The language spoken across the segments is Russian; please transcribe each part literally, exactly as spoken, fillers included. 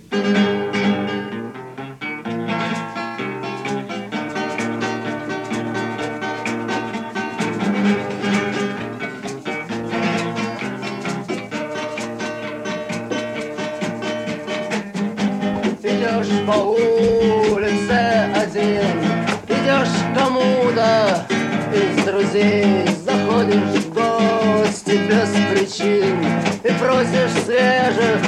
Идешь по улице один, идешь к кому-то из друзей, заходишь в гости без причин и просишь свежих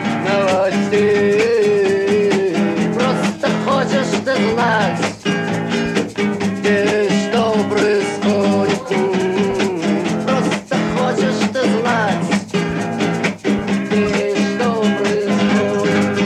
новостей. Просто хочешь ты знать, где и что происходит. Просто хочешь ты знать, где и что происходит.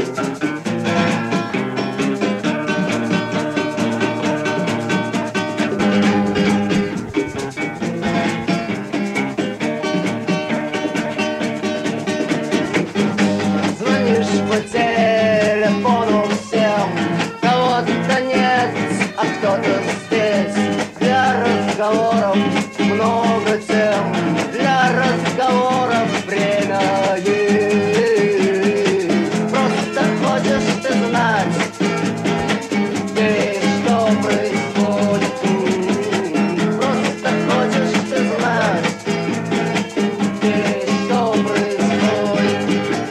Звонишь по телефону всем, кого-то нет, а кто-то здесь. Для разговоров много тем, для разговоров время есть. Просто хочешь ты знать, где и что происходит. Просто хочешь ты знать, где и что происходит.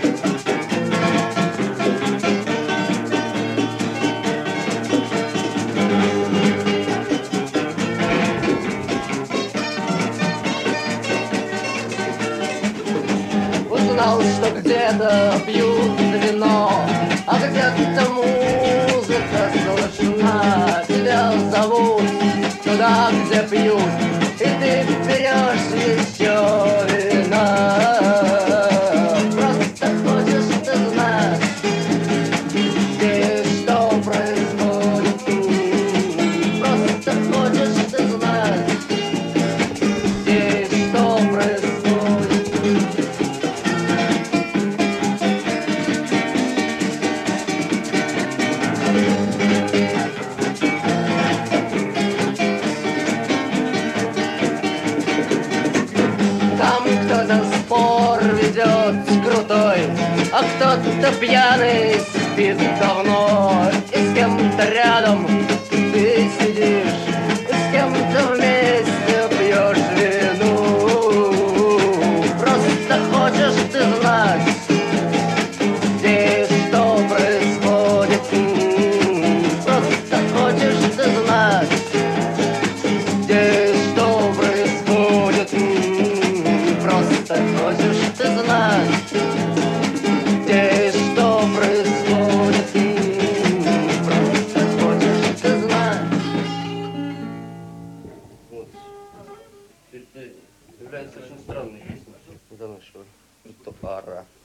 Узнал, что где-то пьют вино, а где-то музыка слышна. Тебя зовут туда, где пьют, и ты берешь еще вина. Просто хочешь ты знать, где и что происходит. Просто хочешь ты знать, где и что происходит. Там кто-то спор ведет крутой, а кто-то пьяный спит давно. И с кем-то рядом ты сидишь, и с кем-то вместе пьешь вину. Просто хочешь ты знать, где и что происходит. Просто хочешь ты знать, где и что происходит. Просто хочешь ты знать, где и что происходит. Просто хочешь ты знать. Вот. Это является очень странной песней. Да ну что, что пора.